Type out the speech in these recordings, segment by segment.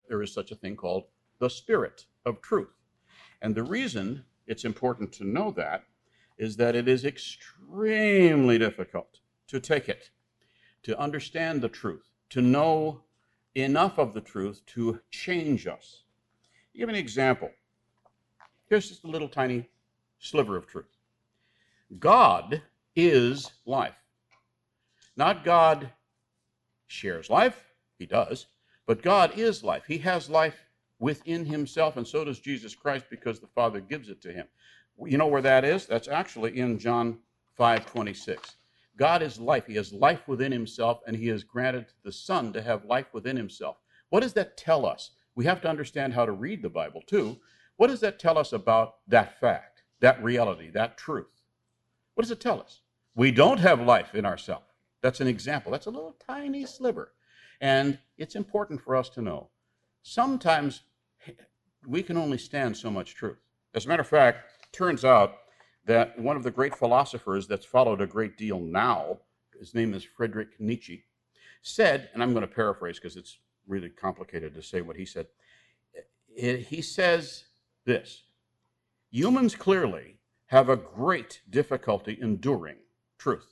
there is such a thing called the Spirit of truth. And the reason it's important to know that is that it is extremely difficult to take it, to understand the truth, to know enough of the truth to change us. I'll give an example. Here's just a little tiny sliver of truth. God is life. Not God shares life, he does, but God is life. He has life within himself, and so does Jesus Christ because the Father gives it to him. You know where that is? That's actually in John 5:26. God is life. He has life within himself, and he has granted the Son to have life within himself. What does that tell us? We have to understand how to read the Bible, too. What does that tell us about that fact, that reality, that truth? What does it tell us? We don't have life in ourselves. That's an example. That's a little tiny sliver. And it's important for us to know. Sometimes we can only stand so much truth. As a matter of fact, it turns out that one of the great philosophers that's followed a great deal now, his name is Friedrich Nietzsche, said, and I'm going to paraphrase because it's really complicated to say what he said. He says this: humans clearly have a great difficulty enduring truth.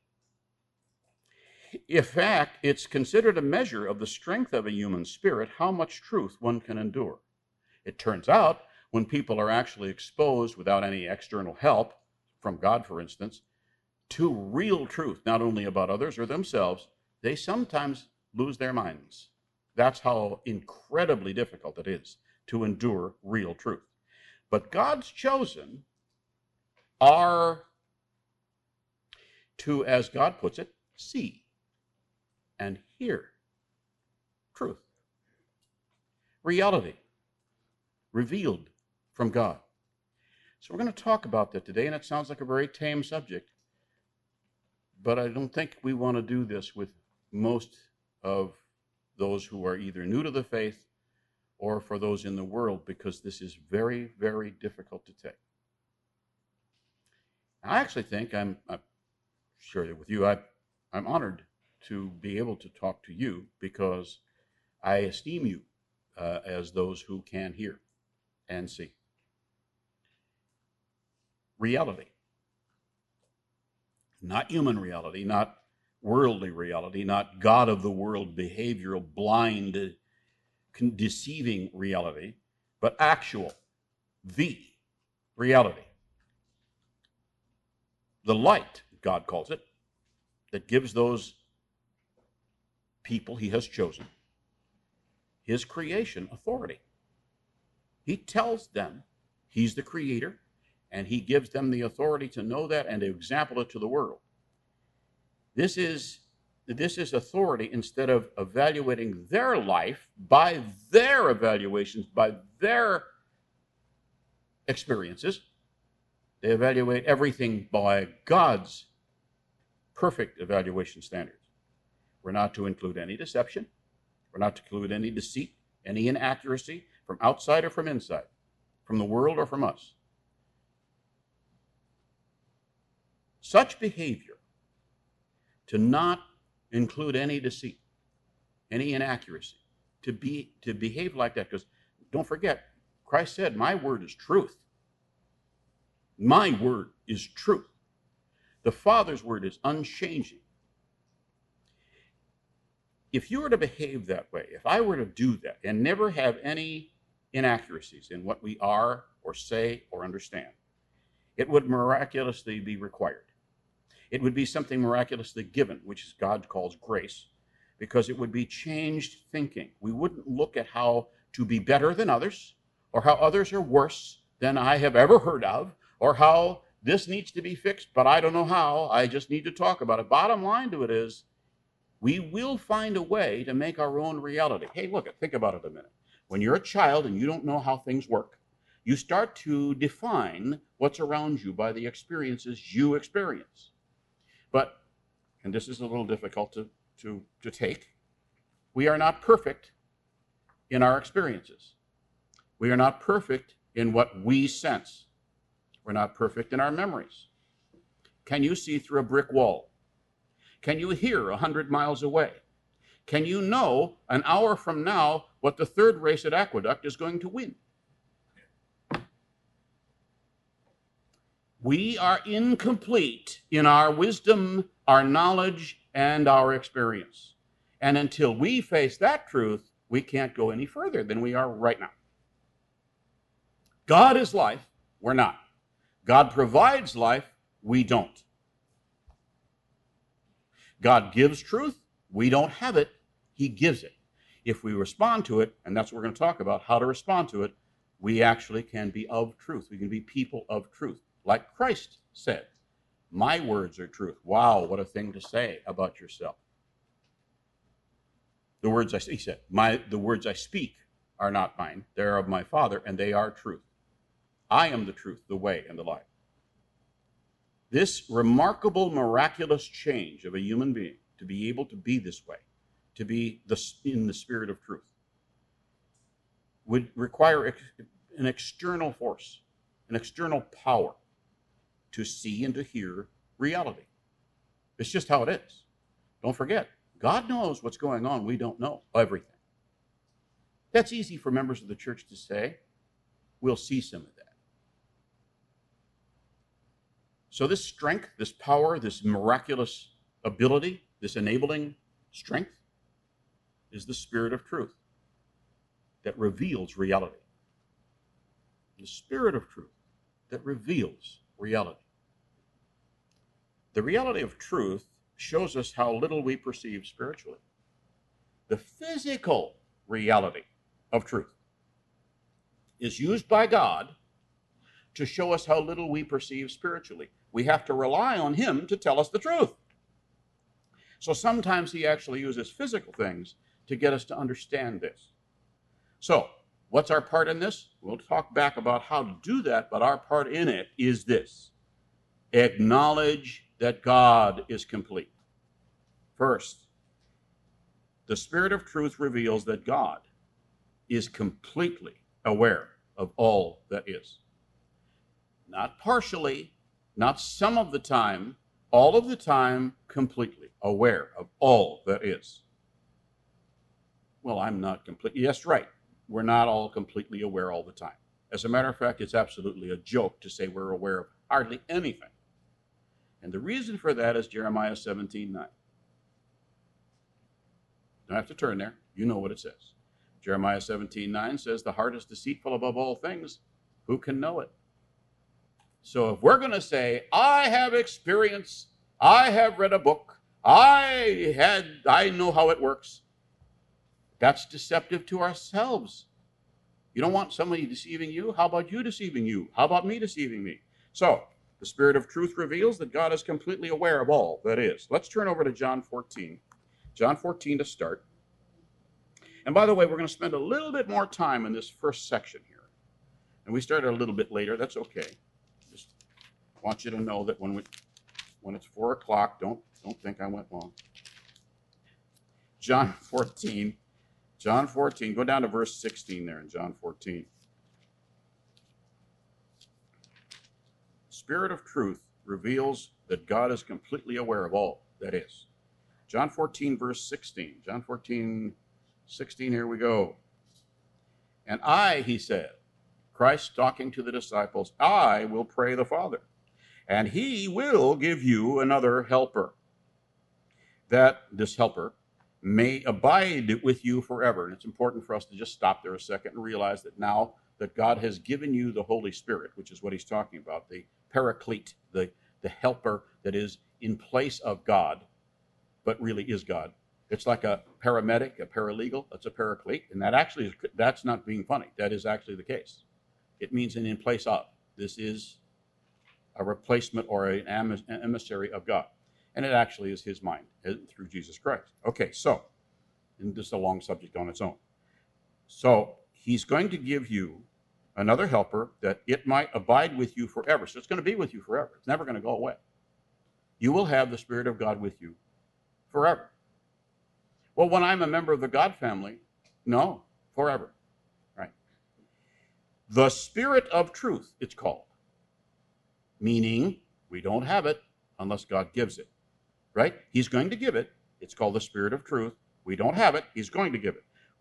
In fact, it's considered a measure of the strength of a human spirit how much truth one can endure. It turns out, when people are actually exposed without any external help, from God for instance, to real truth, not only about others or themselves, they sometimes lose their minds. That's how incredibly difficult it is to endure real truth. But God's chosen are to, as God puts it, see and hear truth, reality revealed from God. So we're going to talk about that today, and it sounds like a very tame subject, but I don't think we want to do this with most of those who are either new to the faith or for those in the world, because this is very, very difficult to take. I actually think I'm sharing it with you. I'm honored to be able to talk to you because I esteem you as those who can hear and see. Reality. Not human reality, not worldly reality, not God of the world, behavioral, blind, deceiving reality, but actual, the reality. The light, God calls it, that gives those people he has chosen, his creation, authority. He tells them he's the creator, and he gives them the authority to know that and to example it to the world. This is authority. Instead of evaluating their life by their evaluations, by their experiences, they evaluate everything by God's perfect evaluation standards. We're not to include any deception. We're not to include any deceit, any inaccuracy from outside or from inside, from the world or from us. Such behavior, to not include any deceit, any inaccuracy, to behave like that, because don't forget, Christ said, my word is truth. My word is truth. The Father's word is unchanging. If you were to behave that way, if I were to do that and never have any inaccuracies in what we are or say or understand, it would miraculously be required. It would be something miraculously given, which God calls grace, because it would be changed thinking. We wouldn't look at how to be better than others, or how others are worse than I have ever heard of, or how this needs to be fixed, but I don't know how. I just need to talk about it. Bottom line to it is, we will find a way to make our own reality. Hey, look, think about it a minute. When you're a child and you don't know how things work, you start to define what's around you by the experiences you experience. But, and this is a little difficult to take, we are not perfect in our experiences. We are not perfect in what we sense. We're not perfect in our memories. Can you see through a brick wall? Can you hear 100 miles away? Can you know an hour from now what the third race at Aqueduct is going to win. We are incomplete in our wisdom, our knowledge, and our experience. And until we face that truth, we can't go any further than we are right now. God is life, we're not. God provides life, we don't. God gives truth, we don't have it, he gives it. If we respond to it, and that's what we're going to talk about, how to respond to it, we actually can be of truth. We can be people of truth. Like Christ said, my words are truth. Wow, what a thing to say about yourself. The words he said, the words I speak are not mine. They are of my Father, and they are truth. I am the truth, the way, and the life. This remarkable, miraculous change of a human being to be able to be this way, to be in the spirit of truth, would require an external force, an external power to see and to hear reality. It's just how it is. Don't forget, God knows what's going on. We don't know everything. That's easy for members of the church to say. We'll see some of that. So this strength, this power, this miraculous ability, this enabling strength is the Spirit of truth that reveals reality. The Spirit of truth that reveals reality. The reality of truth shows us how little we perceive spiritually. The physical reality of truth is used by God to show us how little we perceive spiritually. We have to rely on him to tell us the truth. So sometimes he actually uses physical things to get us to understand this. So, what's our part in this? We'll talk back about how to do that, but our part in it is this. Acknowledge that God is complete. First, the Spirit of truth reveals that God is completely aware of all that is. Not partially, not some of the time, all of the time, completely aware of all that is. Well, I'm not completely. Yes, right. We're not all completely aware all the time. As a matter of fact, it's absolutely a joke to say we're aware of hardly anything. And the reason for that is Jeremiah 17:9. Don't have to turn there. You know what it says. Jeremiah 17:9 says, the heart is deceitful above all things. Who can know it? So if we're going to say, I have experience, I have read a book, I know how it works, that's deceptive to ourselves. You don't want somebody deceiving you? How about you deceiving you? How about me deceiving me? So, the Spirit of truth reveals that God is completely aware of all that is. Let's turn over to John 14. John 14 to start. And by the way, we're going to spend a little bit more time in this first section here. And we started a little bit later. That's okay. Just want you to know that when it's 4 o'clock, don't think I went long. John 14, go down to verse 16 there in John 14. Spirit of truth reveals that God is completely aware of all that is. John 14, verse 16. John 14, 16, here we go. And I, he said, Christ talking to the disciples, I will pray the Father, and he will give you another helper, that this helper may abide with you forever. And it's important for us to just stop there a second and realize that now that God has given you the Holy Spirit, which is what he's talking about, the paraclete, the helper that is in place of God, but really is God. It's like a paramedic, a paralegal, that's a paraclete, and that's not being funny. That is actually the case. It means an in place of. This is a replacement or an emissary of God. And it actually is his mind through Jesus Christ. Okay, so, and this is a long subject on its own. So, he's going to give you another helper that it might abide with you forever. So it's going to be with you forever. It's never going to go away. You will have the Spirit of God with you forever. Well, when I'm a member of the God family, no, forever. Right? The Spirit of truth, it's called. Meaning, we don't have it unless God gives it. Right? He's going to give it. It's called the Spirit of truth. We don't have it. He's going to give it.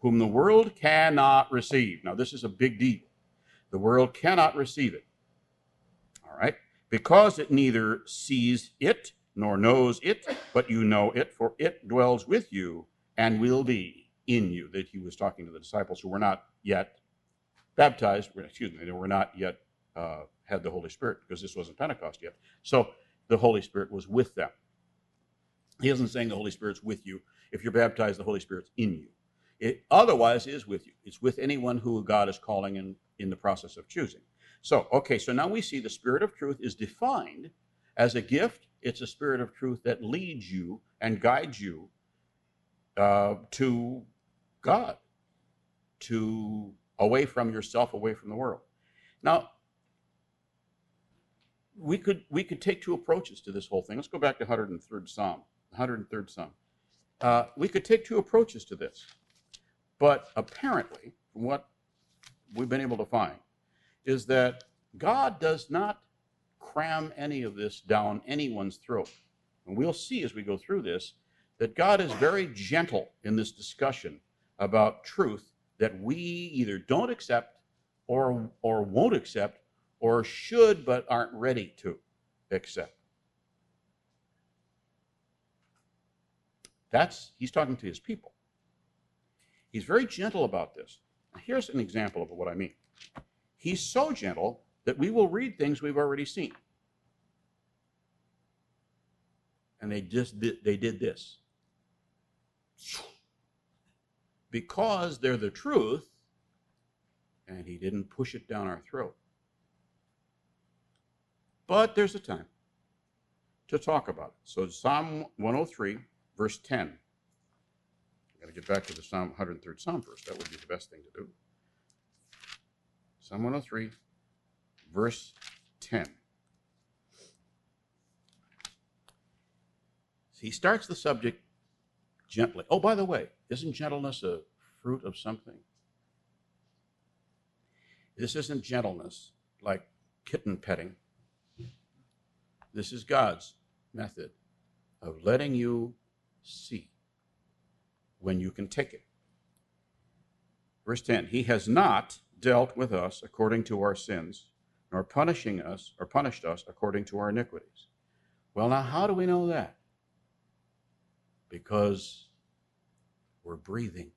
whom the world cannot receive. Now, this is a big deal. The world cannot receive it. All right? Because it neither sees it nor knows it, but you know it, for it dwells with you and will be in you. That he was talking to the disciples who were not yet baptized, they were not yet had the Holy Spirit, because this wasn't Pentecost yet. So the Holy Spirit was with them. He isn't saying the Holy Spirit's with you. If you're baptized, the Holy Spirit's in you. It otherwise is with you. It's with anyone who God is calling in the process of choosing. So now we see the Spirit of truth is defined as a gift. It's a Spirit of truth that leads you and guides you to God, to away from yourself, away from the world. Now, we could take two approaches to this whole thing. Let's go back to 103rd Psalm. 103rd Psalm. We could take two approaches to this, but apparently, from what we've been able to find, is that God does not cram any of this down anyone's throat. And we'll see as we go through this that God is very gentle in this discussion about truth that we either don't accept or won't accept, or should but aren't ready to accept. He's talking to his people. He's very gentle about this. Here's an example of what I mean. He's so gentle that we will read things we've already seen. And they did this. Because they're the truth, and he didn't push it down our throat. But there's a time to talk about it. So Psalm 103, verse 10. I've got to get back to the 103rd Psalm first. That would be the best thing to do. Psalm 103, verse 10. He starts the subject gently. Oh, by the way, isn't gentleness a fruit of something? This isn't gentleness like kitten petting. This is God's method of letting you see when you can take it. Verse 10, he has not dealt with us according to our sins, nor punished us according to our iniquities. Well, now, how do we know that? Because we're breathing.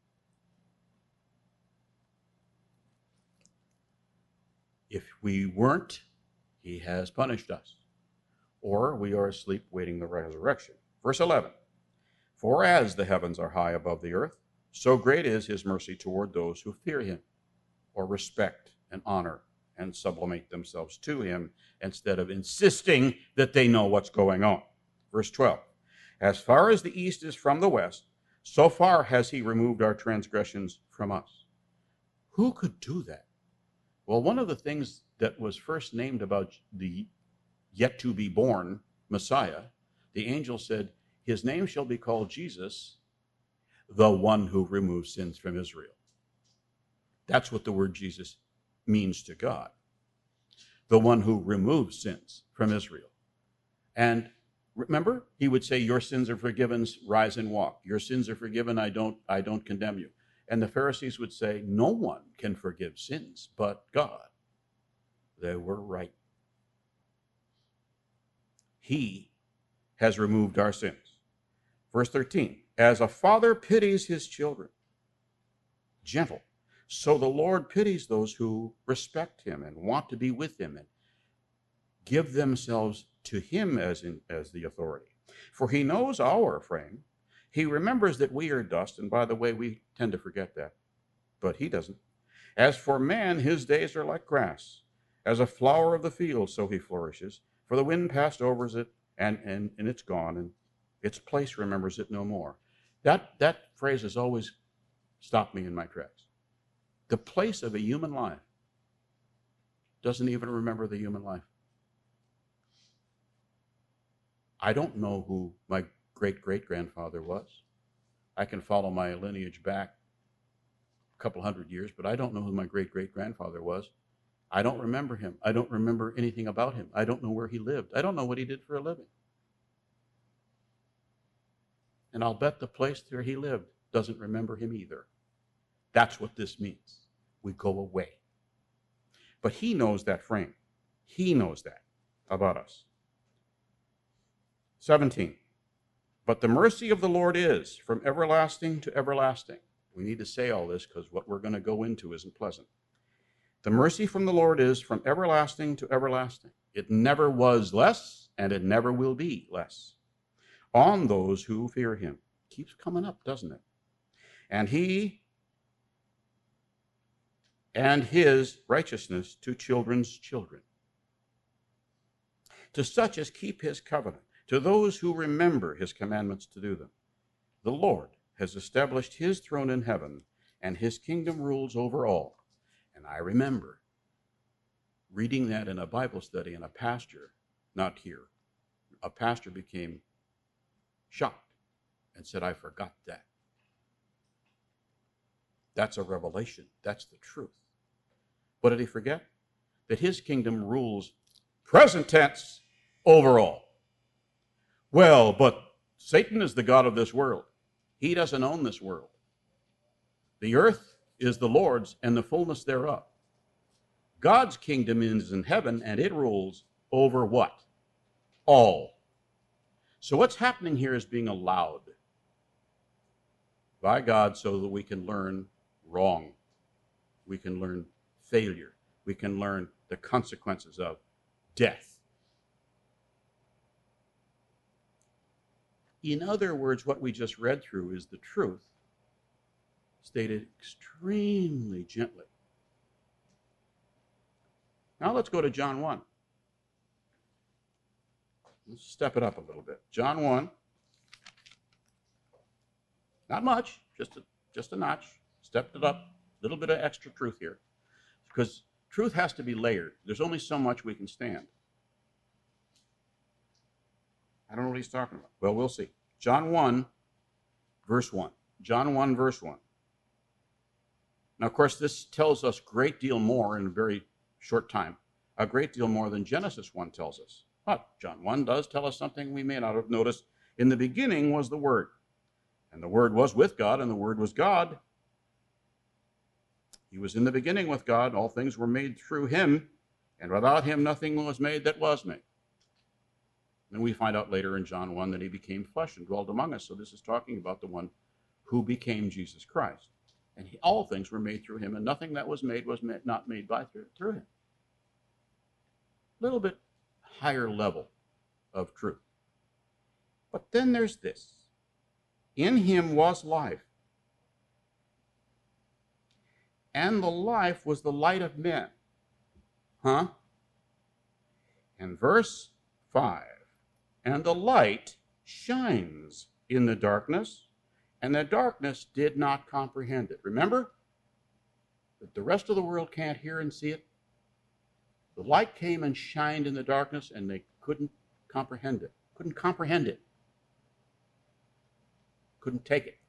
If we weren't, he has punished us. Or we are asleep waiting the resurrection. Verse 11, for as the heavens are high above the earth, so great is his mercy toward those who fear him, or respect and honor and sublimate themselves to him, instead of insisting that they know what's going on. Verse 12, as far as the east is from the west, so far has he removed our transgressions from us. Who could do that? Well, one of the things that was first named about the yet to be born Messiah, the angel said, his name shall be called Jesus, the one who removes sins from Israel. That's what the word Jesus means to God. The one who removes sins from Israel. And remember, he would say, your sins are forgiven, rise and walk. Your sins are forgiven, I don't condemn you. And the Pharisees would say, no one can forgive sins but God. They were right. He has removed our sins. Verse 13, as a father pities his children, gentle, so the Lord pities those who respect him and want to be with him and give themselves to him as the authority. For he knows our frame. He remembers that we are dust, and by the way, we tend to forget that, but he doesn't. As for man, his days are like grass. As a flower of the field, so he flourishes. For the wind passed over it, and it's gone, and its place remembers it no more. That phrase has always stopped me in my tracks. The place of a human life doesn't even remember the human life. I don't know who my great-great-grandfather was. I can follow my lineage back a couple hundred years, but I don't know who my great-great-grandfather was. I don't remember him. I don't remember anything about him. I don't know where he lived. I don't know what he did for a living. And I'll bet the place where he lived doesn't remember him either. That's what this means. We go away. But he knows that frame. He knows that about us. 17. But the mercy of the Lord is from everlasting to everlasting. We need to say all this because what we're going to go into isn't pleasant. The mercy from the Lord is from everlasting to everlasting. It never was less, and it never will be less. On those who fear him. Keeps coming up, doesn't it? And he and his righteousness to children's children. To such as keep his covenant, to those who remember his commandments to do them. The Lord has established his throne in heaven, and his kingdom rules over all. And I remember reading that in a Bible study, and a pastor, not here, a pastor became shocked and said, I forgot that. That's a revelation. That's the truth. What did he forget? That his kingdom rules, present tense, over all. Well, but Satan is the god of this world. He doesn't own this world. The earth is the Lord's and the fullness thereof. God's kingdom is in heaven, and it rules over what? All. So what's happening here is being allowed by God so that we can learn wrong. We can learn failure. We can learn the consequences of death. In other words, what we just read through is the truth, stated extremely gently. Now let's go to John 1. Let's step it up a little bit. John 1. Not much, just a notch. Stepped it up. A little bit of extra truth here. Because truth has to be layered. There's only so much we can stand. I don't know what he's talking about. Well, we'll see. John 1, verse 1. John 1, verse 1. Now, of course, this tells us a great deal more in a very short time. A great deal more than Genesis 1 tells us. But John 1 does tell us something we may not have noticed. In the beginning was the Word. And the Word was with God, and the Word was God. He was in the beginning with God. All things were made through him, and without him nothing was made that was made. And we find out later in John 1 that he became flesh and dwelt among us. So this is talking about the one who became Jesus Christ. And all things were made through him, and nothing that was not made by through him. A little bit higher level of truth. But then there's this. In him was life, and the life was the light of men. And verse 5, and the light shines in the darkness, and the darkness did not comprehend it. Remember that the rest of the world can't hear and see it. The light came and shined in the darkness, and they couldn't comprehend it. Couldn't comprehend it. Couldn't take it.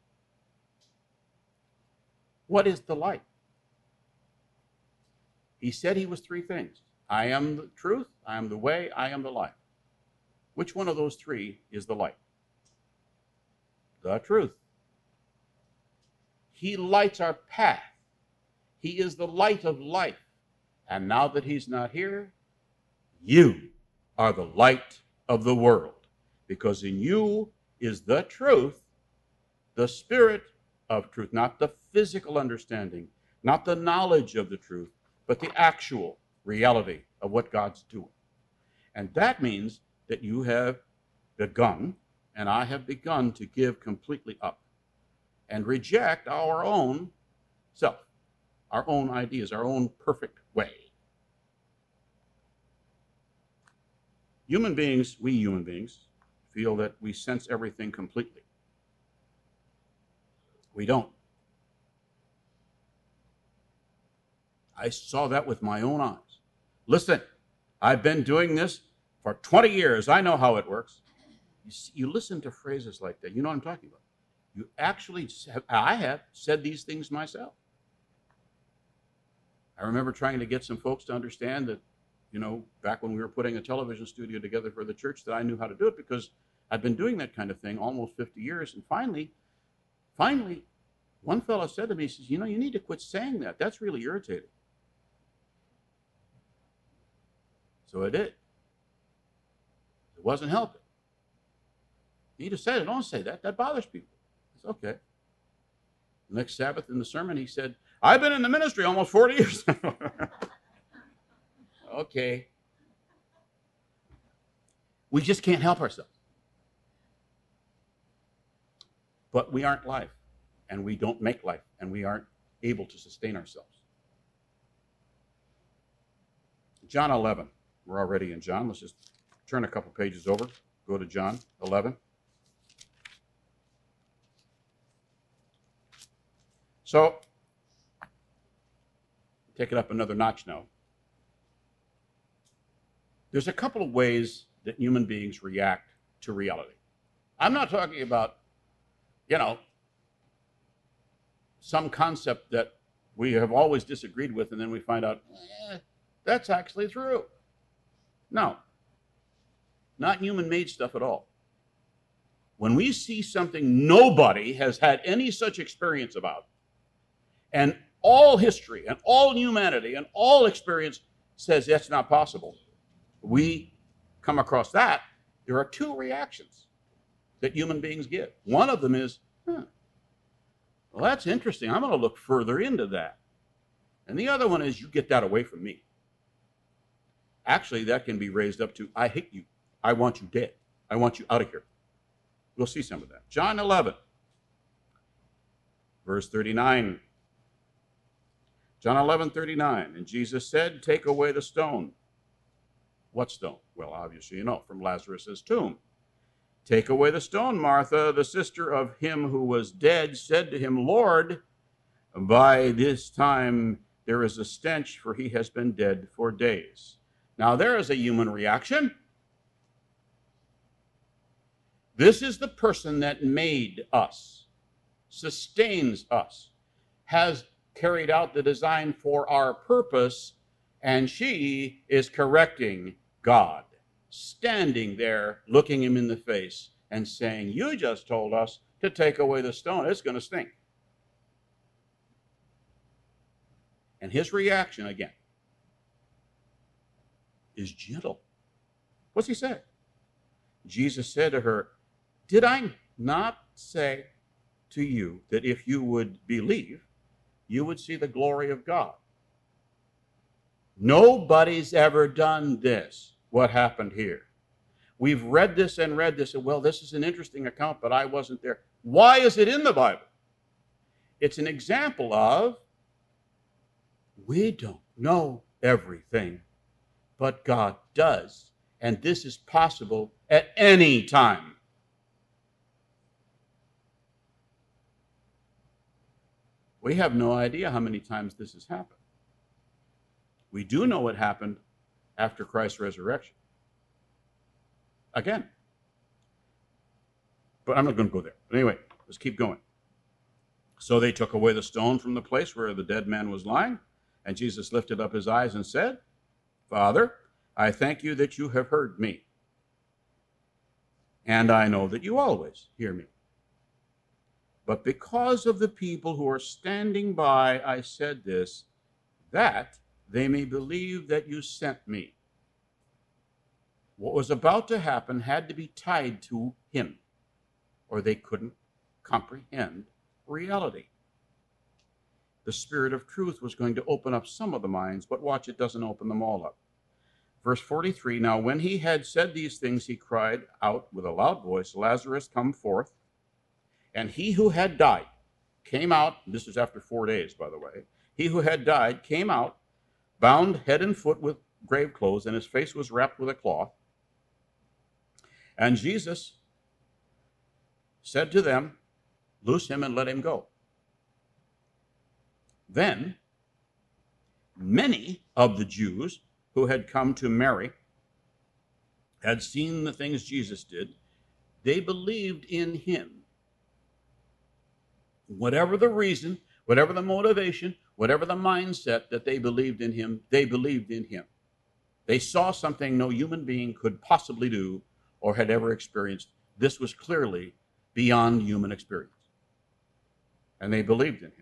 What is the light? He said he was three things. I am the truth, I am the way, I am the life. Which one of those three is the light? The truth. He lights our path. He is the light of life. And now that he's not here, you are the light of the world. Because in you is the truth, the spirit of truth, not the physical understanding, not the knowledge of the truth, but the actual reality of what God's doing. And that means that you have begun, and I have begun to give completely up and reject our own self, our own ideas, our own perfect way. We human beings, feel that we sense everything completely. We don't. I saw that with my own eyes. Listen, I've been doing this for 20 years. I know how it works. You listen to phrases like that. You know what I'm talking about. You actually, I have said these things myself. I remember trying to get some folks to understand that, back when we were putting a television studio together for the church, that I knew how to do it because I'd been doing that kind of thing almost 50 years. And finally, One fellow said to me, he says, you need to quit saying that. That's really irritating. So I did. It wasn't helping. You need to say it. Don't say that. That bothers people. It's okay. Next Sabbath in the sermon, he said, I've been in the ministry almost 40 years. Okay. We just can't help ourselves. But we aren't life, and we don't make life, and we aren't able to sustain ourselves. John 11. We're already in John. Let's just turn a couple pages over. Go to John 11. So, take it up another notch now. There's a couple of ways that human beings react to reality. I'm not talking about, some concept that we have always disagreed with, and then we find out, that's actually true. No, not human-made stuff at all. When we see something nobody has had any such experience about, and all history and all humanity and all experience says that's not possible, we come across that, there are two reactions that human beings give. One of them is, well, that's interesting. I'm going to look further into that. And the other one is, you get that away from me. Actually, that can be raised up to, I hate you. I want you dead. I want you out of here. We'll see some of that. John 11, verse 39. John 11:39. And Jesus said, take away the stone. What stone? Well, obviously, from Lazarus' tomb. Take away the stone. Martha, the sister of him who was dead, said to him, Lord, by this time there is a stench, for he has been dead 4 days. Now, there is a human reaction. This is the person that made us, sustains us, has carried out the design for our purpose, and she is correcting God, standing there, looking him in the face and saying, you just told us to take away the stone. It's going to stink. And his reaction, again, is gentle. What's he say? Jesus said to her, did I not say to you that if you would believe, you would see the glory of God? Nobody's ever done this, what happened here. We've read this, and well, this is an interesting account, but I wasn't there. Why is it in the Bible? It's an example of, we don't know everything, but God does. And this is possible at any time. We have no idea how many times this has happened. We do know what happened after Christ's resurrection. Again. But I'm not going to go there. But anyway, let's keep going. So they took away the stone from the place where the dead man was lying, and Jesus lifted up his eyes and said, Father, I thank you that you have heard me, and I know that you always hear me. But because of the people who are standing by, I said this, that they may believe that you sent me. What was about to happen had to be tied to him, or they couldn't comprehend reality. The Spirit of truth was going to open up some of the minds, but watch, it doesn't open them all up. Verse 43, now when he had said these things, he cried out with a loud voice, Lazarus, come forth. And he who had died came out, this is after 4 days, by the way, he who had died came out, bound head and foot with grave clothes, and his face was wrapped with a cloth. And Jesus said to them, loose him and let him go. Then many of the Jews who had come to Mary had seen the things Jesus did. They believed in him. Whatever the reason, whatever the motivation, whatever the mindset that they believed in him, they believed in him. They saw something no human being could possibly do or had ever experienced. This was clearly beyond human experience. and they believed in him.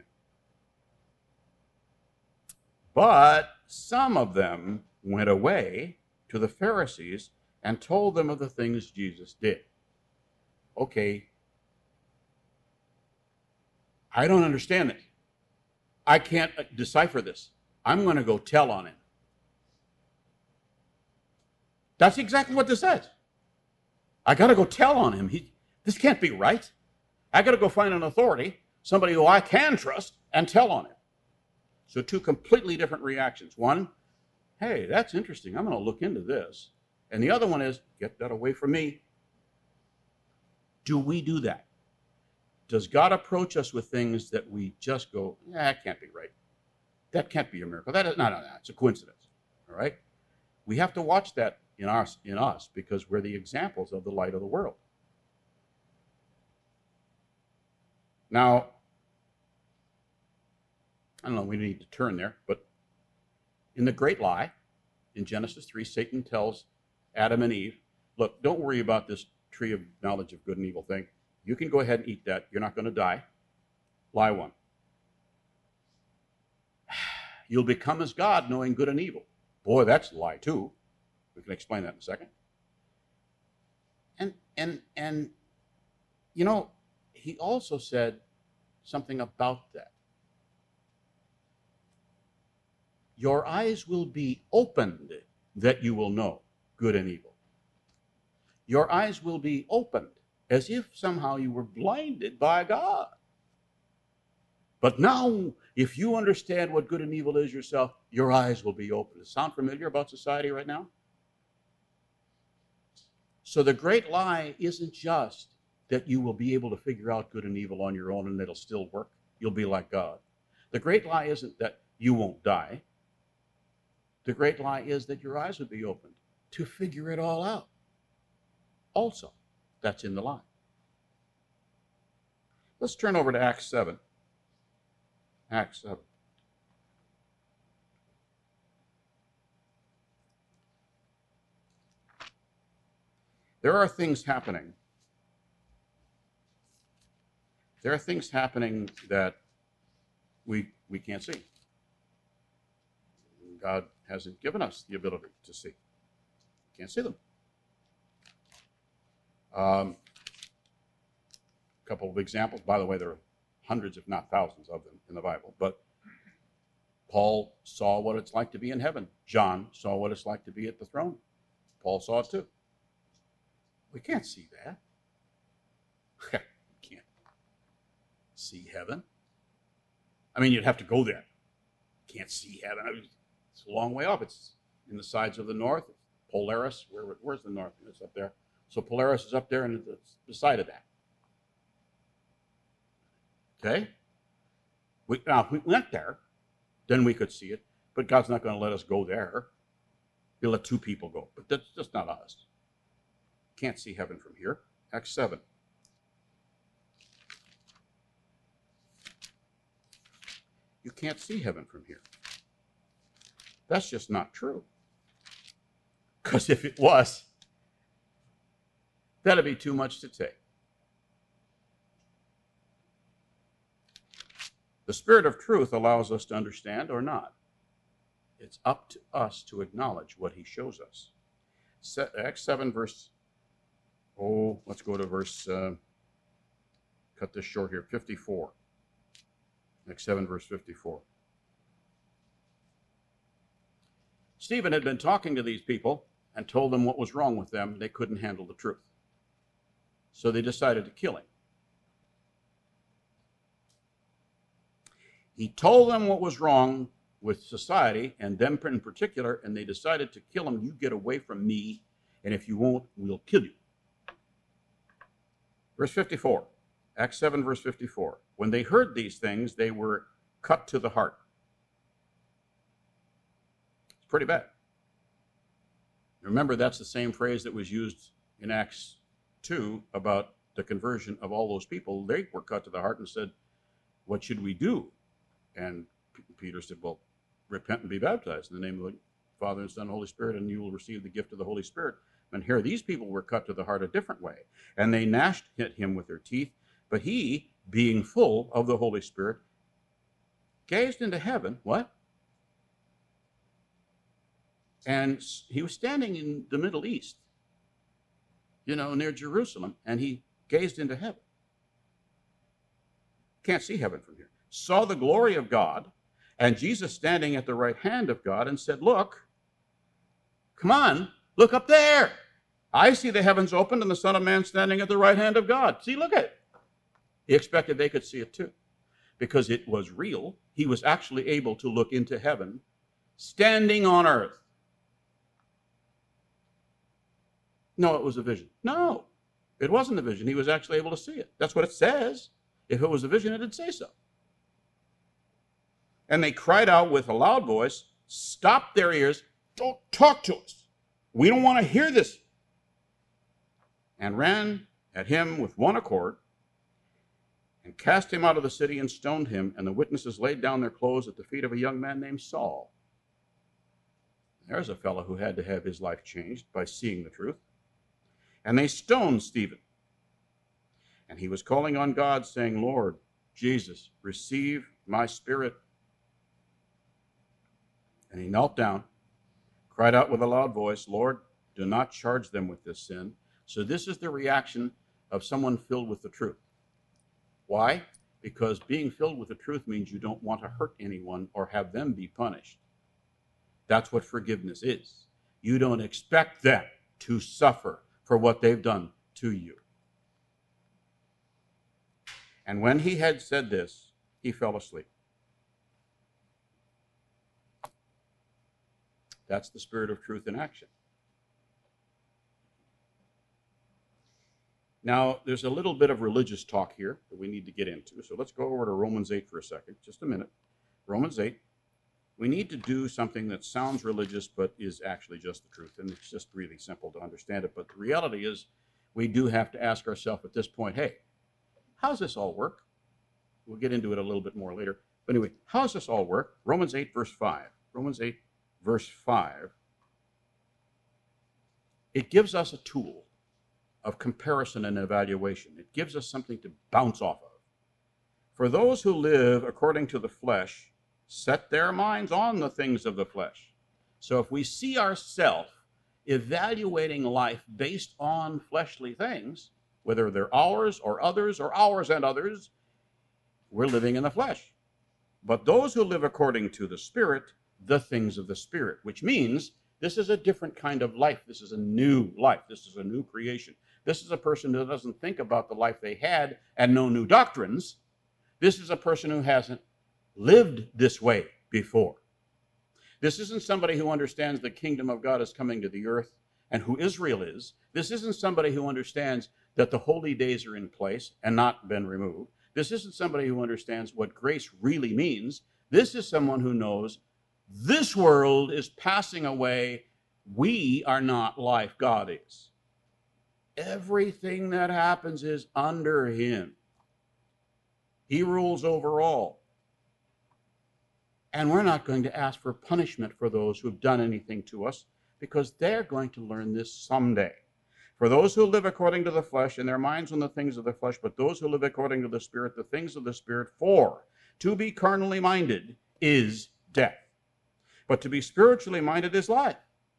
But some of them went away to the Pharisees and told them of the things Jesus did. Okay, I don't understand it. I can't decipher this. I'm going to go tell on him. That's exactly what this says. I got to go tell on him. This can't be right. I got to go find an authority, somebody who I can trust, and tell on him. So two completely different reactions. One, hey, that's interesting. I'm going to look into this. And the other one is, get that away from me. Do we do that? Does God approach us with things that we just go, that can't be right. That can't be a miracle. No, it's a coincidence. All right? We have to watch that in us because we're the examples of the light of the world. Now, I don't know, we need to turn there, but in the great lie, in Genesis 3, Satan tells Adam and Eve, look, don't worry about this tree of knowledge of good and evil thing. You can go ahead and eat that. You're not going to die. Lie 1. You'll become as God, knowing good and evil. Boy, that's lie 2. We can explain that in a second. And you know, he also said something about that. Your eyes will be opened that you will know good and evil. Your eyes will be opened as if somehow you were blinded by God. But now, if you understand what good and evil is yourself, your eyes will be open. Does it sound familiar about society right now? So the great lie isn't just that you will be able to figure out good and evil on your own and it'll still work. You'll be like God. The great lie isn't that you won't die. The great lie is that your eyes will be opened to figure it all out. Also, that's in the lie. Let's turn over to Acts 7. Acts 7. There are things happening. There are things happening that we can't see. God hasn't given us the ability to see. Can't see them. A couple of examples. By the way, there are hundreds, if not thousands, of them in the Bible. But Paul saw what it's like to be in heaven. John saw what it's like to be at the throne. Paul saw it too. We can't see that. We can't see heaven. I mean, you'd have to go there. Can't see heaven. I mean, it's a long way off. It's in the sides of the north. Polaris. Where's the north? It's up there. So Polaris is up there, and it's the side of that. Okay? Now, if we went there, then we could see it. But God's not going to let us go there. He'll let 2 people go. But that's just not us. Can't see heaven from here. Acts 7. You can't see heaven from here. That's just not true. Because if it was, that'd be too much to take. The Spirit of truth allows us to understand or not. It's up to us to acknowledge what he shows us. Acts 7 verse, let's go to verse, cut this short here, 54. Acts 7 verse 54. Stephen had been talking to these people and told them what was wrong with them. They couldn't handle the truth. So they decided to kill him. He told them what was wrong with society and them in particular, and they decided to kill him. You get away from me, and if you won't, we'll kill you. Verse 54, Acts 7, verse 54. When they heard these things, they were cut to the heart. It's pretty bad. Remember, that's the same phrase that was used in Acts 2 about the conversion of all those people. They were cut to the heart and said, what should we do? And Peter said, well, repent and be baptized in the name of the Father and Son and Holy Spirit, and you will receive the gift of the Holy Spirit. And here, these people were cut to the heart a different way. And they gnashed at him with their teeth, but he, being full of the Holy Spirit, gazed into heaven. What? And he was standing in the Middle East, near Jerusalem, and he gazed into heaven. Can't see heaven from here. Saw the glory of God, and Jesus standing at the right hand of God, and said, look, come on, look up there. I see the heavens opened and the Son of Man standing at the right hand of God. See, look at it. He expected they could see it too, because it was real. He was actually able to look into heaven, standing on earth. No, it was a vision. No, it wasn't a vision. He was actually able to see it. That's what it says. If it was a vision, it'd say so. And they cried out with a loud voice, stopped their ears, don't talk to us. We don't want to hear this. And ran at him with one accord and cast him out of the city and stoned him. And the witnesses laid down their clothes at the feet of a young man named Saul. There's a fellow who had to have his life changed by seeing the truth. And they stoned Stephen. And he was calling on God, saying, Lord Jesus, receive my spirit. And he knelt down, cried out with a loud voice, Lord, do not charge them with this sin. So this is the reaction of someone filled with the truth. Why? Because being filled with the truth means you don't want to hurt anyone or have them be punished. That's what forgiveness is. You don't expect them to suffer for what they've done to you. And when he had said this, he fell asleep. That's the Spirit of truth in action. Now, there's a little bit of religious talk here that we need to get into. So let's go over to Romans 8 for a second, just a minute. Romans 8. We need to do something that sounds religious but is actually just the truth, and it's just really simple to understand it. But the reality is we do have to ask ourselves at this point, hey, how does this all work? We'll get into it a little bit more later. But anyway, how does this all work? Romans 8, verse 5. Romans 8, verse 5. It gives us a tool of comparison and evaluation. It gives us something to bounce off of. For those who live according to the flesh set their minds on the things of the flesh. So if we see ourselves evaluating life based on fleshly things, whether they're ours or others or ours and others, we're living in the flesh. But those who live according to the Spirit, the things of the Spirit, which means this is a different kind of life. This is a new life. This is a new creation. This is a person who doesn't think about the life they had and know new doctrines. This is a person who hasn't lived this way before. This isn't somebody who understands the kingdom of God is coming to the earth and who Israel is. This isn't somebody who understands that the holy days are in place and not been removed. This isn't somebody who understands what grace really means. This is someone who knows this world is passing away. We are not life. God is. Everything that happens is under him. He rules over all. And we're not going to ask for punishment for those who have done anything to us, because they're going to learn this someday. For those who live according to the flesh, and their minds on the things of the flesh, but those who live according to the Spirit, the things of the Spirit. For to be carnally minded is death, but to be spiritually minded is life.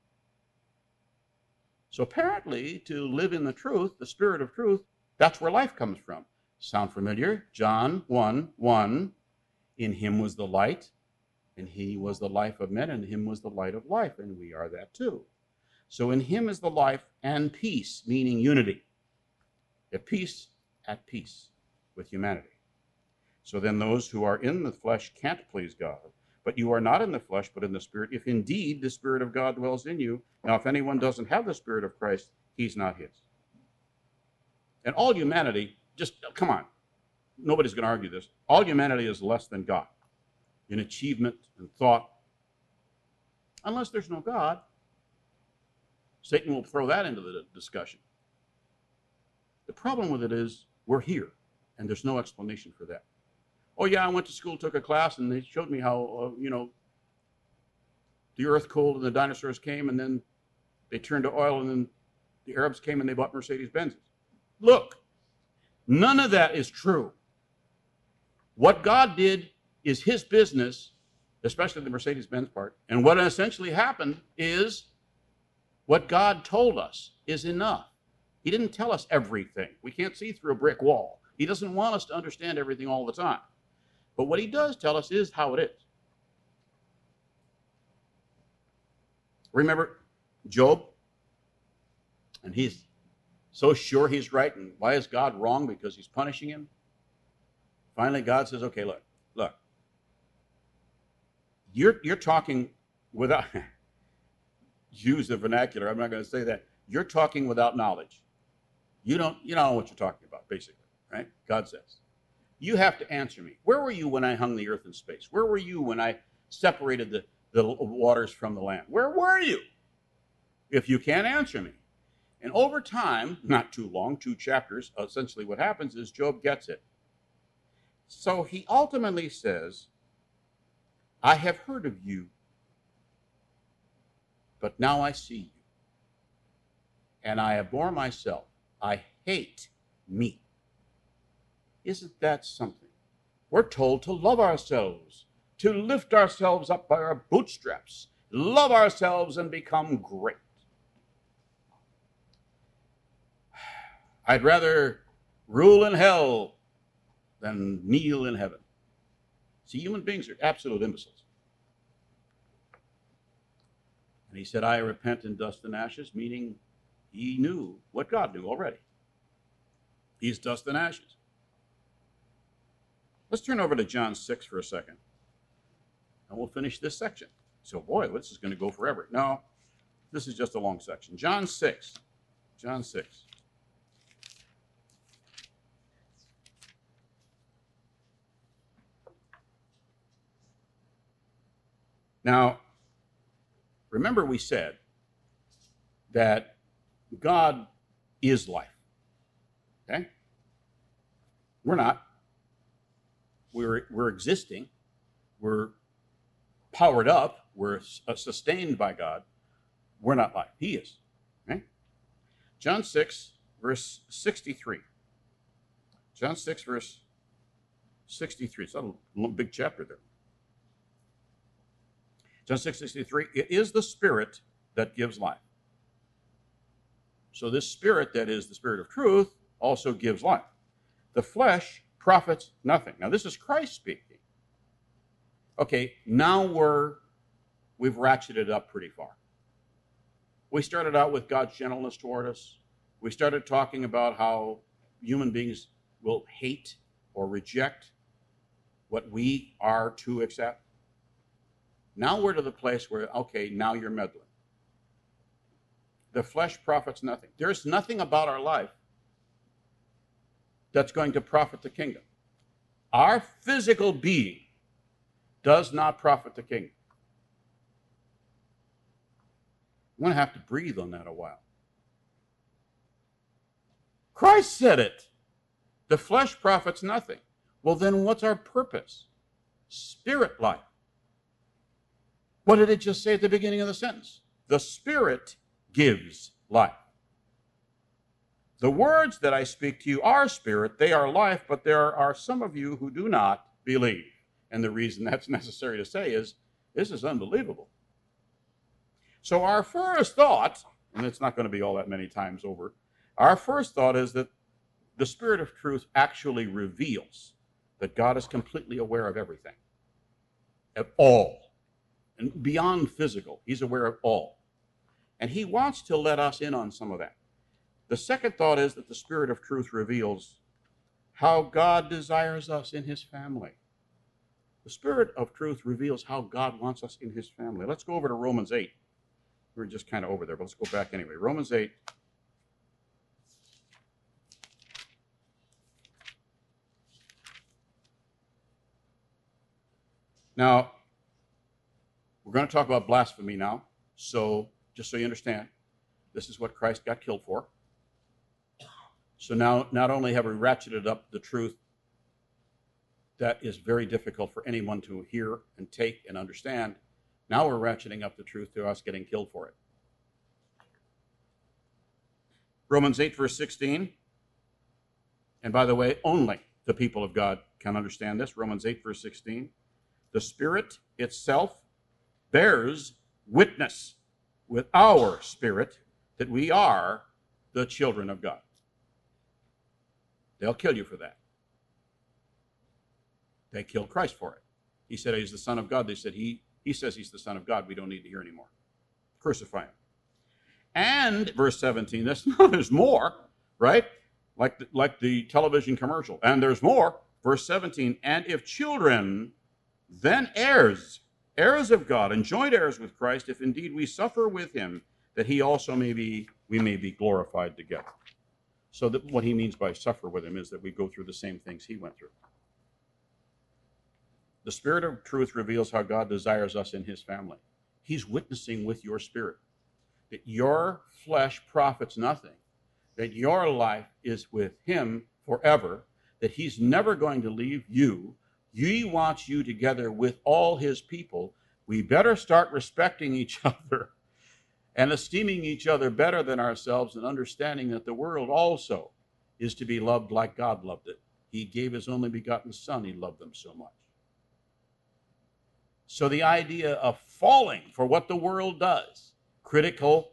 So apparently, to live in the truth, the Spirit of truth, that's where life comes from. Sound familiar? John 1:1, in him was the light, and he was the life of men, and in him was the light of life, and we are that too. So in him is the life and peace, meaning unity. At peace with humanity. So then those who are in the flesh can't please God. But you are not in the flesh, but in the Spirit, if indeed the Spirit of God dwells in you. Now, if anyone doesn't have the Spirit of Christ, he's not his. And all humanity, just come on, nobody's going to argue this. All humanity is less than God in achievement and thought. Unless there's no God, Satan will throw that into the discussion. The problem with it is we're here, and there's no explanation for that. Oh, yeah, I went to school, took a class, and they showed me how, the earth cooled and the dinosaurs came, and then they turned to oil, and then the Arabs came and they bought Mercedes-Benzes. Look, none of that is true. What God did is his business, especially the Mercedes-Benz part. And what essentially happened is what God told us is enough. He didn't tell us everything. We can't see through a brick wall. He doesn't want us to understand everything all the time. But what he does tell us is how it is. Remember Job? And he's so sure he's right. And why is God wrong? Because he's punishing him. Finally, God says, okay, look. You're talking without, use the vernacular, I'm not going to say that. You're talking without knowledge. You don't know what you're talking about, basically, right? God says. You have to answer me. Where were you when I hung the earth in space? Where were you when I separated the waters from the land? Where were you? If you can't answer me. And over time, not too long, 2 chapters, essentially what happens is Job gets it. So he ultimately says, I have heard of you, but now I see you. And I abhor myself. I hate me. Isn't that something? We're told to love ourselves, to lift ourselves up by our bootstraps, love ourselves and become great. I'd rather rule in hell than kneel in heaven. See, human beings are absolute imbeciles. And he said, I repent in dust and ashes, meaning he knew what God knew already. He's dust and ashes. Let's turn over to John 6 for a second, and we'll finish this section. So, boy, this is going to go forever. No, this is just a long section. John 6. John 6. Now, remember we said that God is life. Okay? We're not. We're existing. We're powered up. We're sustained by God. We're not life. He is. Okay? John 6, verse 63. John 6, verse 63. It's a big chapter there. John 6:63, it is the Spirit that gives life. So this Spirit that is the Spirit of truth also gives life. The flesh profits nothing. Now this is Christ speaking. Okay, now we've ratcheted up pretty far. We started out with God's gentleness toward us. We started talking about how human beings will hate or reject what we are to accept. Now we're to the place where, okay, now you're meddling. The flesh profits nothing. There's nothing about our life that's going to profit the kingdom. Our physical being does not profit the kingdom. I'm going to have to breathe on that a while. Christ said it. The flesh profits nothing. Well, then what's our purpose? Spirit life. What did it just say at the beginning of the sentence? The Spirit gives life. The words that I speak to you are spirit, they are life, but there are some of you who do not believe. And the reason that's necessary to say is, this is unbelievable. So our first thought, and it's not going to be all that many times over, our first thought is that the Spirit of truth actually reveals that God is completely aware of everything, of all. And beyond physical, he's aware of all. And he wants to let us in on some of that. The second thought is that the Spirit of truth reveals how God desires us in his family. The Spirit of truth reveals how God wants us in his family. Let's go over to Romans 8. We were just kind of over there, but let's go back anyway. Romans 8. Now, we're going to talk about blasphemy now. So, just so you understand, this is what Christ got killed for. So now, not only have we ratcheted up the truth that is very difficult for anyone to hear and take and understand, now we're ratcheting up the truth to us getting killed for it. Romans 8, verse 16. And by the way, only the people of God can understand this. Romans 8, verse 16. The Spirit itself bears witness with our spirit that we are the children of God. They'll kill you for that. They killed Christ for it. He said he's the Son of God. They said he says he's the Son of God. We don't need to hear anymore. Crucify him. And verse 17, there's more, right? Like the television commercial. And there's more. Verse 17, and if children, then heirs of God, and joint heirs with Christ, if indeed we suffer with him, that he also we may be glorified together. So that what he means by suffer with him is that we go through the same things he went through. The Spirit of truth reveals how God desires us in his family. He's witnessing with your spirit that your flesh profits nothing, that your life is with him forever, that he's never going to leave you. He wants you together with all his people. We better start respecting each other and esteeming each other better than ourselves, and understanding that the world also is to be loved like God loved it. He gave his only begotten Son. He loved them so much. So the idea of falling for what the world does, critical,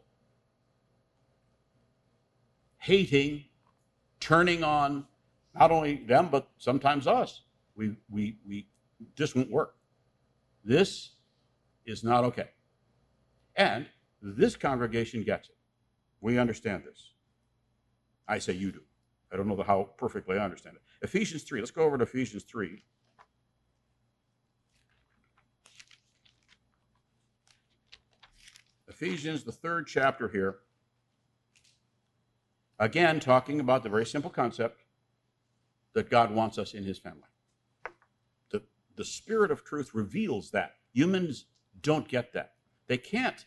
hating, turning on not only them, but sometimes us, we just won't work. This is not okay. And this congregation gets it. We understand this. I say you do. I don't know how perfectly I understand it. Ephesians 3. Let's go over to Ephesians 3. Ephesians, the 3rd chapter here. Again, talking about the very simple concept that God wants us in his family. The Spirit of truth reveals that. Humans don't get that. They can't.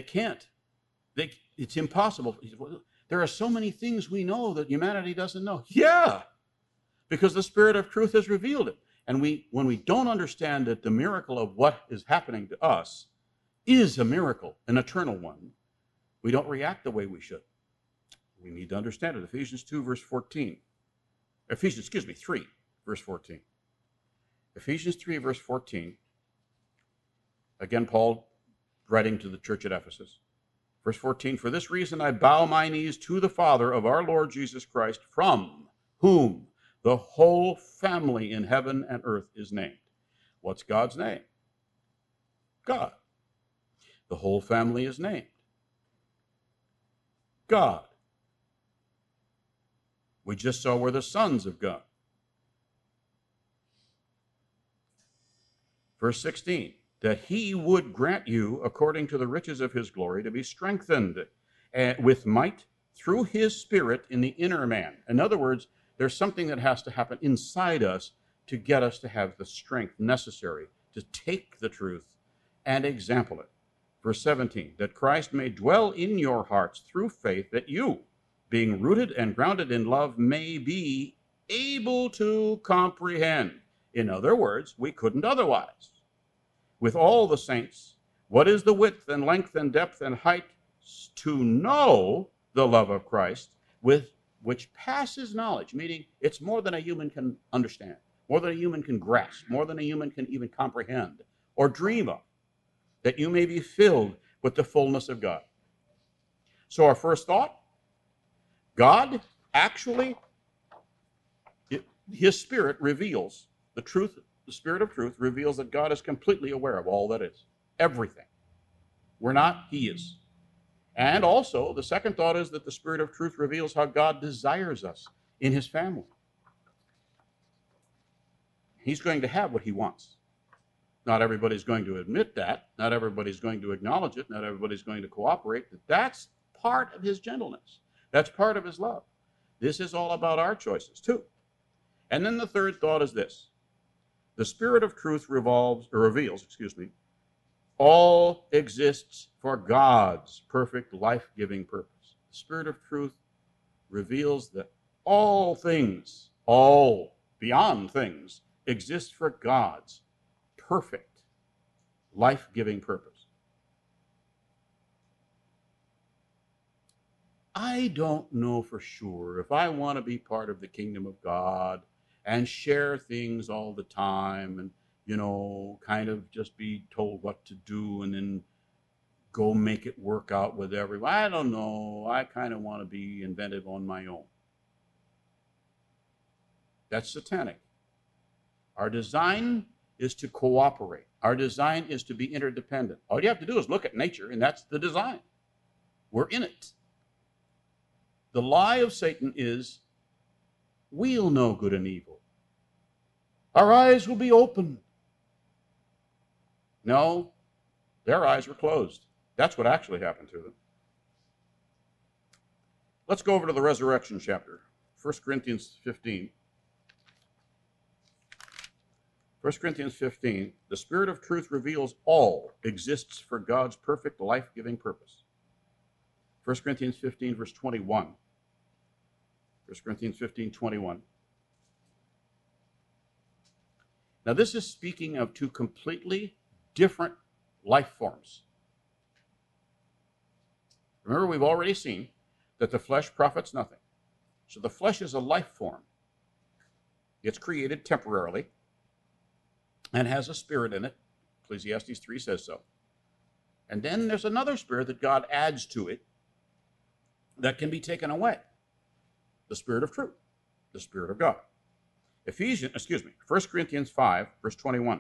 It's impossible. There are so many things we know that humanity doesn't know. Yeah, because the Spirit of truth has revealed it. And when we don't understand that the miracle of what is happening to us is a miracle, an eternal one, we don't react the way we should. We need to understand it. Ephesians 2, verse 14. Ephesians 3, verse 14. Ephesians 3, verse 14. Again, Paul writing to the church at Ephesus. Verse 14, for this reason I bow my knees to the Father of our Lord Jesus Christ, from whom the whole family in heaven and earth is named. What's God's name? God. The whole family is named God. We just saw we're the sons of God. Verse 16, that he would grant you, according to the riches of his glory, to be strengthened with might through his Spirit in the inner man. In other words, there's something that has to happen inside us to get us to have the strength necessary to take the truth and example it. Verse 17, that Christ may dwell in your hearts through faith, that you, being rooted and grounded in love, may be able to comprehend. In other words, we couldn't otherwise. With all the saints, what is the width and length and depth and height, to know the love of Christ, with which passes knowledge, meaning it's more than a human can understand, more than a human can grasp, more than a human can even comprehend or dream of, that you may be filled with the fullness of God. So our first thought, God actually, his Spirit reveals the truth. The Spirit of truth reveals that God is completely aware of all that is, everything. We're not, he is. And also, the second thought is that the Spirit of truth reveals how God desires us in his family. He's going to have what he wants. Not everybody's going to admit that. Not everybody's going to acknowledge it. Not everybody's going to cooperate. But that's part of his gentleness. That's part of his love. This is all about our choices, too. And then the third thought is this. The Spirit of truth reveals, all exists for God's perfect life-giving purpose. The Spirit of truth reveals that all things, all beyond things, exist for God's perfect life-giving purpose. I don't know for sure if I want to be part of the kingdom of God and share things all the time and, kind of just be told what to do and then go make it work out with everyone. I don't know. I kind of want to be inventive on my own. That's satanic. Our design is to cooperate. Our design is to be interdependent. All you have to do is look at nature, and that's the design. We're in it. The lie of Satan is, we'll know good and evil. Our eyes will be open. No, their eyes were closed. That's what actually happened to them. Let's go over to the resurrection chapter, 1 Corinthians 15. 1 Corinthians 15, the Spirit of truth reveals all exists for God's perfect life-giving purpose. 1 Corinthians 15, verse 21. 1 Corinthians 15, 21. Now this is speaking of two completely different life forms. Remember, we've already seen that the flesh profits nothing. So the flesh is a life form. It's created temporarily and has a spirit in it. Ecclesiastes 3 says so. And then there's another spirit that God adds to it that can be taken away. The Spirit of truth, the Spirit of God. 1 Corinthians 5, verse 21.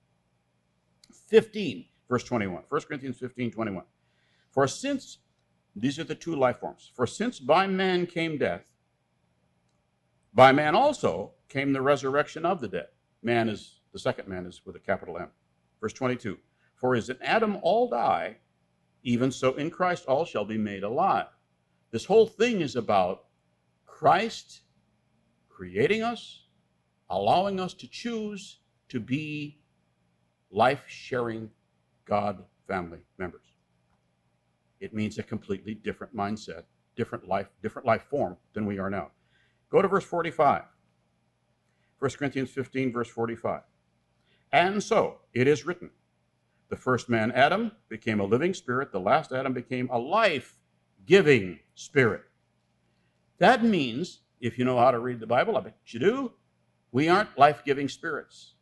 15, verse 21. 1 Corinthians 15, 21. For since, these are the two life forms, for since by man came death, by man also came the resurrection of the dead. Man is, the second man is with a capital M. Verse 22. For as in Adam all die, even so in Christ all shall be made alive. This whole thing is about Christ creating us, allowing us to choose to be life-sharing God family members. It means a completely different mindset, different life form than we are now. Go to verse 45. 1 Corinthians 15, verse 45. And so it is written, the first man, Adam, became a living spirit. The last Adam became a life-giving spirit. That means, if you know how to read the Bible, I bet you do, we aren't life-giving spirits.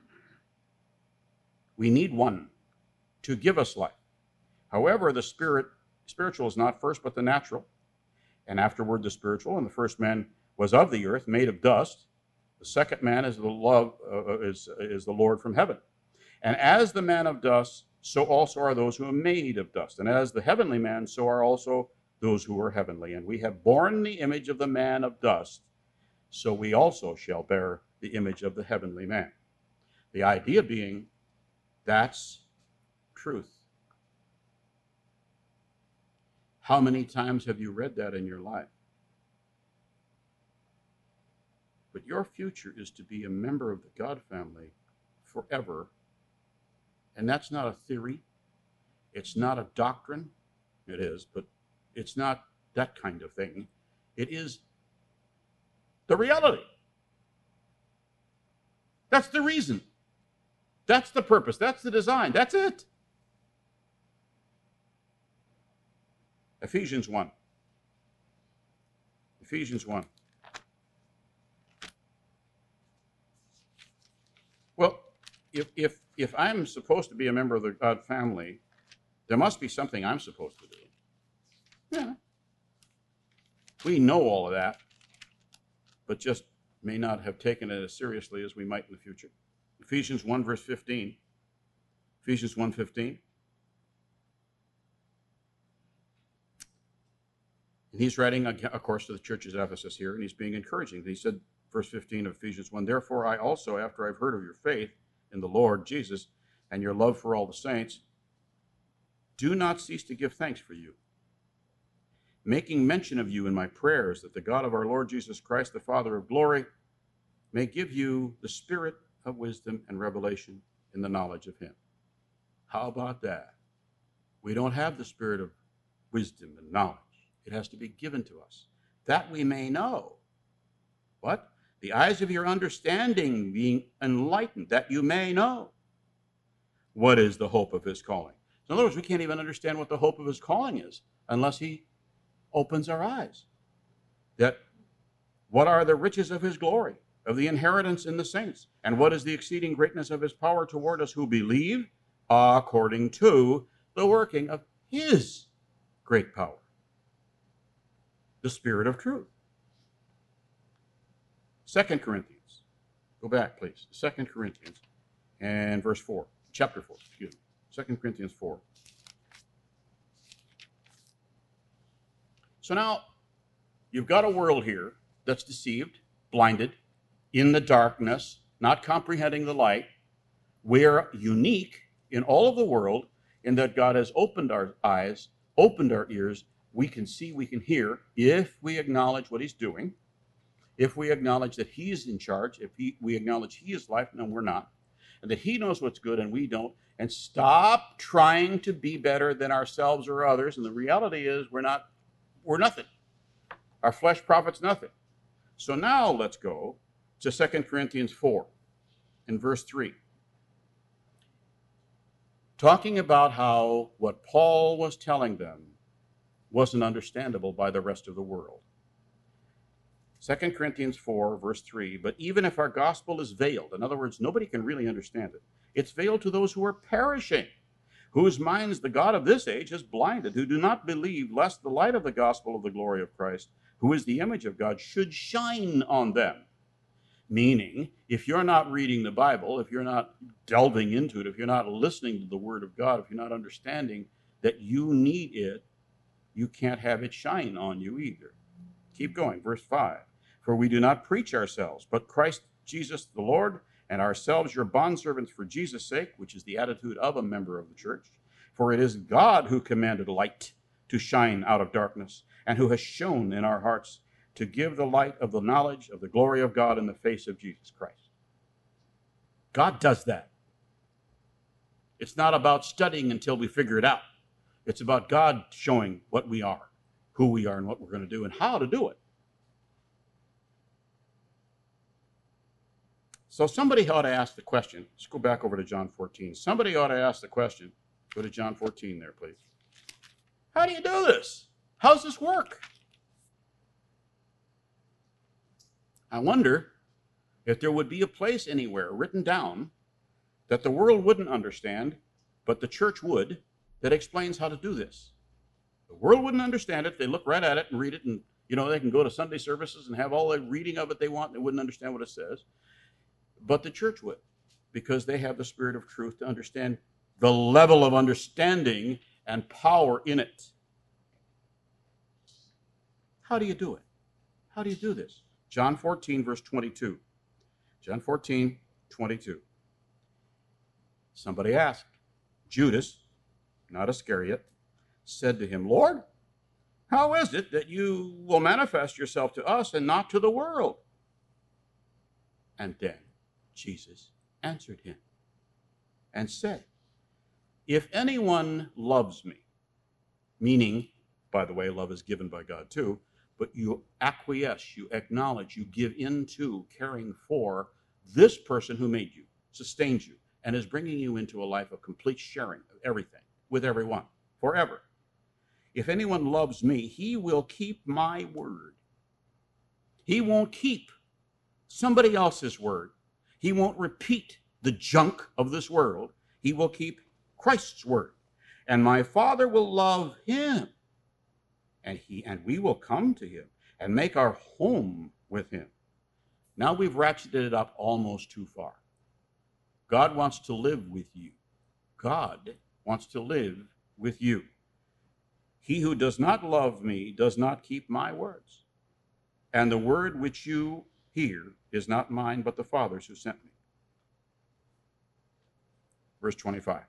We need one to give us life. However, the spiritual is not first, but the natural, and afterward the spiritual. And the first man was of the earth, made of dust. The second man is the Lord from heaven. And as the man of dust, so also are those who are made of dust. And as the heavenly man, so are also those who are heavenly. And we have borne the image of the man of dust, so we also shall bear the image of the heavenly man. The idea being, that's truth. How many times have you read that in your life? But your future is to be a member of the God family forever. And that's not a theory. It's not a doctrine. It is, but it's not that kind of thing. It is the reality. That's the reason. That's the purpose. That's the design. That's it. Ephesians 1. Ephesians 1. Well, if I'm supposed to be a member of the God family, there must be something I'm supposed to do. Yeah. We know all of that, but just may not have taken it as seriously as we might in the future. Ephesians 1, verse 15. Ephesians 1:15. And he's writing, of course, to the churches of Ephesus here, and he's being encouraging. He said, verse 15 of Ephesians 1, therefore I also, after I've heard of your faith in the Lord Jesus and your love for all the saints, do not cease to give thanks for you, making mention of you in my prayers, that the God of our Lord Jesus Christ, the Father of glory, may give you the spirit of wisdom and revelation in the knowledge of him. How about that? We don't have the spirit of wisdom and knowledge. It has to be given to us, that we may know. What? The eyes of your understanding being enlightened, that you may know what is the hope of his calling. So in other words, we can't even understand what the hope of his calling is unless he opens our eyes. That what are the riches of his glory? of the inheritance in the saints. And what is the exceeding greatness of his power toward us who believe? According to the working of his great power. The Spirit of truth. 2 Corinthians. Go back, please. 2 Corinthians and verse 4. Chapter 4, excuse me. 2 Corinthians 4. So now, you've got a world here that's deceived, blinded, in the darkness, not comprehending the light. We're unique in all of the world in that God has opened our eyes, opened our ears. We can see, we can hear, if we acknowledge what he's doing, if we acknowledge that he is in charge, if we acknowledge he is life and we're not, and that he knows what's good and we don't, and stop trying to be better than ourselves or others. And the reality is we're nothing. Our flesh profits nothing. So now let's go to 2 Corinthians 4 in verse 3. Talking about how what Paul was telling them wasn't understandable by the rest of the world. 2 Corinthians 4, verse 3, but even if our gospel is veiled, in other words, nobody can really understand it, it's veiled to those who are perishing, whose minds the God of this age has blinded, who do not believe, lest the light of the gospel of the glory of Christ, who is the image of God, should shine on them. Meaning, if you're not reading the Bible, if you're not delving into it, if you're not listening to the Word of God, if you're not understanding that you need it, you can't have it shine on you either. Keep going, verse 5. For we do not preach ourselves, but Christ Jesus the Lord, and ourselves your bondservants for Jesus' sake, which is the attitude of a member of the church. For it is God who commanded light to shine out of darkness, and who has shone in our hearts to give the light of the knowledge of the glory of God in the face of Jesus Christ. God does that. It's not about studying until we figure it out. It's about God showing what we are, who we are, and what we're going to do, and how to do it. So somebody ought to ask the question. Let's go back over to John 14. Somebody ought to ask the question. Go to John 14 there, please. How do you do this? How does this work? I wonder if there would be a place anywhere written down that the world wouldn't understand, but the church would, that explains how to do this. The world wouldn't understand it. They look right at it and read it, and they can go to Sunday services and have all the reading of it they want. They wouldn't understand what it says. But the church would, because they have the Spirit of truth to understand the level of understanding and power in it. How do you do it? How do you do this? John 14, verse 22. John 14, 22. Somebody asked. Judas, not Iscariot, said to him, Lord, how is it that you will manifest yourself to us and not to the world? And then Jesus answered him and said, if anyone loves me, meaning, by the way, love is given by God too, but you acquiesce, you acknowledge, you give into caring for this person who made you, sustains you, and is bringing you into a life of complete sharing of everything with everyone forever. If anyone loves me, he will keep my word. He won't keep somebody else's word. He won't repeat the junk of this world. He will keep Christ's word. And my Father will love him. And we will come to him and make our home with him. Now we've ratcheted it up almost too far. God wants to live with you. God wants to live with you. He who does not love me does not keep my words. And the word which you hear is not mine, but the Father's who sent me. Verse 25.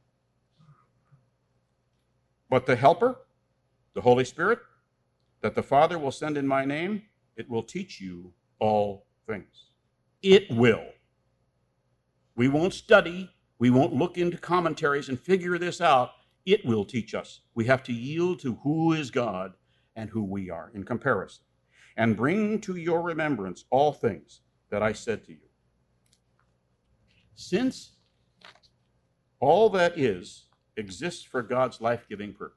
But the Helper, the Holy Spirit, that the Father will send in my name, it will teach you all things. It will. We won't study. We won't look into commentaries and figure this out. It will teach us. We have to yield to who is God and who we are in comparison. And bring to your remembrance all things that I said to you. Since all that is exists for God's life-giving purpose,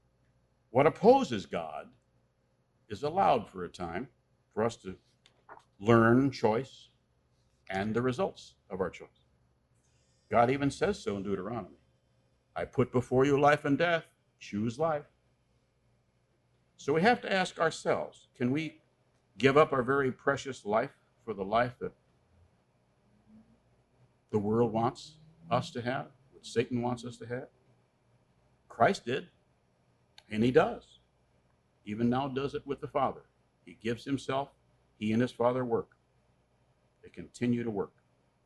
what opposes God is allowed for a time for us to learn choice and the results of our choice. God even says so in Deuteronomy. I put before you life and death. Choose life. So we have to ask ourselves, can we give up our very precious life for the life that the world wants us to have, what Satan wants us to have? Christ did, and he does. Even now does it with the Father. He gives himself, he and his Father work. They continue to work.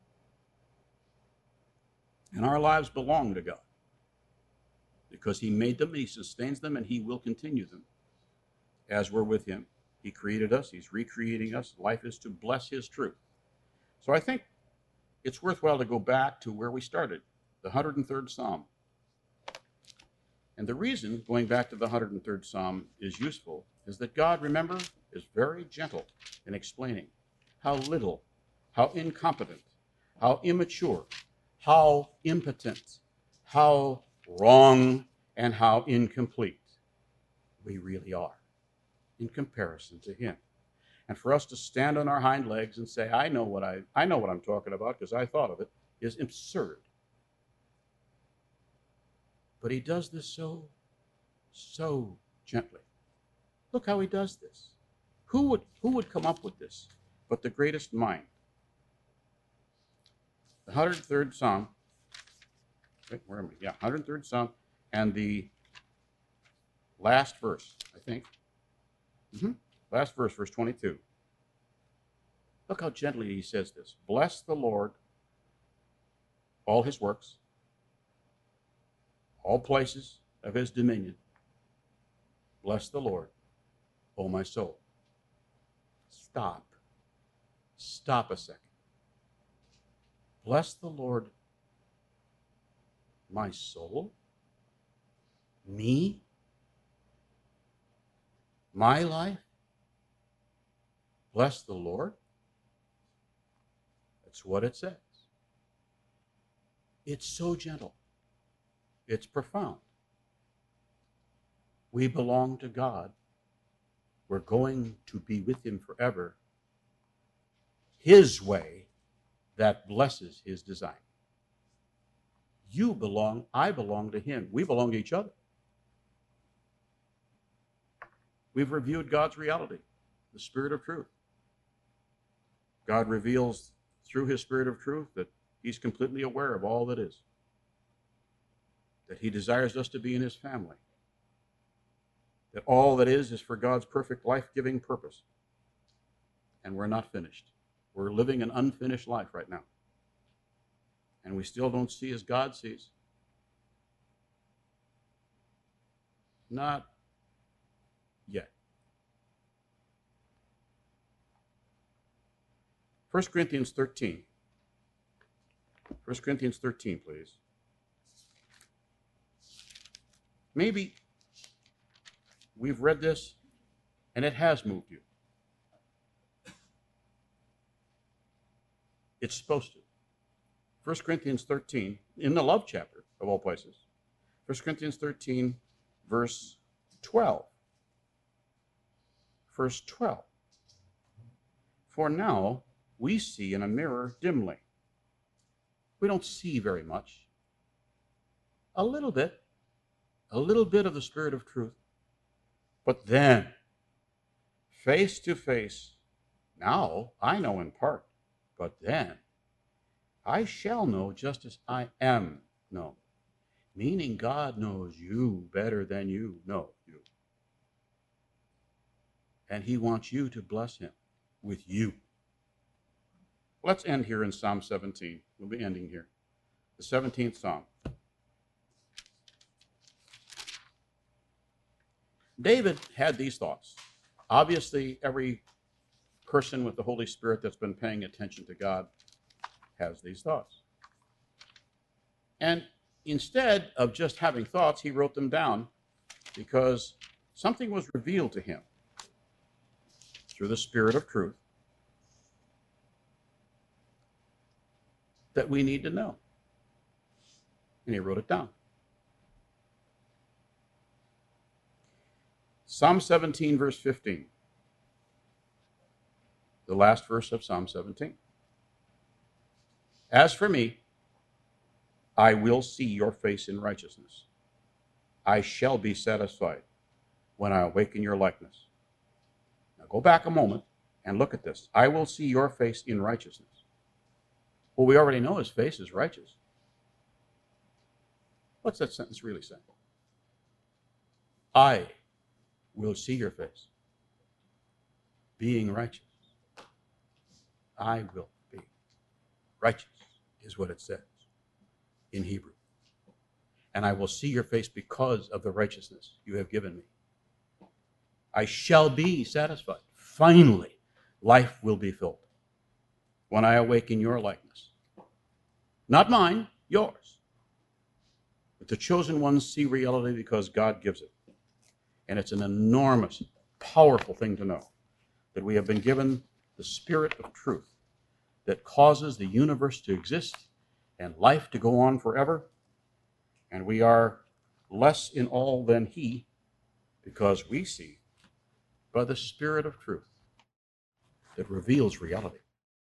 And our lives belong to God because he made them, he sustains them, and he will continue them as we're with him. He created us, he's recreating us. Life is to bless his truth. So I think it's worthwhile to go back to where we started, the 103rd Psalm. And the reason going back to the 103rd Psalm is useful is that God, remember, is very gentle in explaining how little, how incompetent, how immature, how impotent, how wrong, and how incomplete we really are in comparison to him. And for us to stand on our hind legs and say, I know what I'm talking about because I thought of it, is absurd. But he does this so gently. Look how he does this. Who would come up with this but the greatest mind? The 103rd Psalm, where am I? Yeah, 103rd Psalm, and the last verse, I think. Last verse, verse 22. Look how gently he says this. Bless the Lord, all his works, all places of his dominion. Bless the Lord, O my soul. Stop. Stop a second. Bless the Lord, my soul. Me? My life? Bless the Lord? That's what it says. It's so gentle. It's profound. We belong to God. We're going to be with him forever. His way that blesses his design. You belong, I belong to him. We belong to each other. We've reviewed God's reality, the Spirit of truth. God reveals through his Spirit of truth that he's completely aware of all that is, that he desires us to be in his family, that all that is for God's perfect life-giving purpose. And we're not finished. We're living an unfinished life right now. And we still don't see as God sees. Not yet. 1 Corinthians 13. 1 Corinthians 13, please. Maybe we've read this and it has moved you. It's supposed to. 1 Corinthians 13, in the love chapter of all places. 1 Corinthians 13, verse 12. Verse 12. For now we see in a mirror dimly. We don't see very much. A little bit of the Spirit of truth. But then, face to face, now I know in part, but then I shall know just as I am known. Meaning God knows you better than you know you. And he wants you to bless him with you. Let's end here in Psalm 17. We'll be ending here. The 17th Psalm. David had these thoughts. Obviously, every person with the Holy Spirit that's been paying attention to God has these thoughts. And instead of just having thoughts, he wrote them down because something was revealed to him through the Spirit of truth that we need to know. And he wrote it down. Psalm 17, verse 15. The last verse of Psalm 17. As for me, I will see your face in righteousness. I shall be satisfied when I awaken your likeness. Now go back a moment and look at this. I will see your face in righteousness. Well, we already know his face is righteous. What's that sentence really saying? I will see your face being righteous. I will be righteous is what it says in Hebrew. And I will see your face because of the righteousness you have given me. I shall be satisfied. Finally, life will be filled when I awaken your likeness. Not mine, yours. But the chosen ones see reality because God gives it. And it's an enormous, powerful thing to know that we have been given the Spirit of truth that causes the universe to exist and life to go on forever. And we are less in all than he because we see by the Spirit of truth that reveals reality.